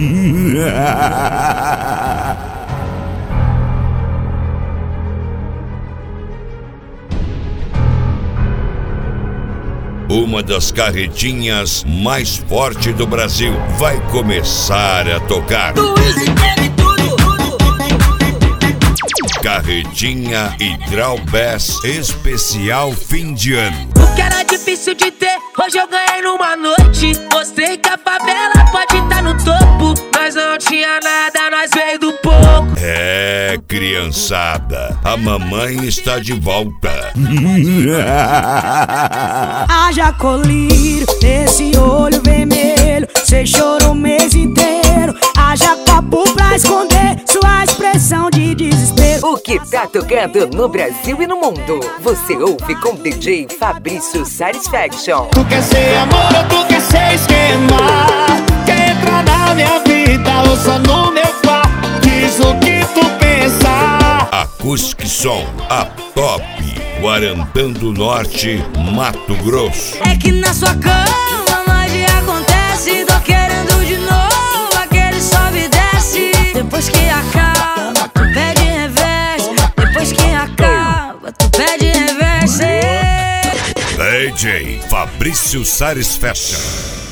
Uma das carretinhas mais fortes do Brasil vai começar a tocar. Carretinha Hidral Bass especial fim de ano. O que era difícil de ter, hoje eu ganhei numa noite. Mostrei que a favela pode estar no topo. Nós não tinha nada, nós veio do pouco. É, criançada, a mamãe está de volta. Haja colírio, esse olho vermelho, cê chorou o mês inteiro. Haja copo pra esconder sua expressão de desespero. O que tá tocando no Brasil e no mundo, você ouve com DJ Fabrício Satisfaction. Tu quer ser amor ou tu quer ser esquema? Quer entrar na minha vida ou só no meu quarto? Diz o que tu pensa. Acústica Som, a top, Guarantã do Norte, Mato Grosso. É que na sua cama magia acontece. Tô querendo de novo, aquele sobe e desce. Depois que acaba, tu pede reverse. Depois que acaba, tu pede reverse. DJ Fabrício Satisfaction.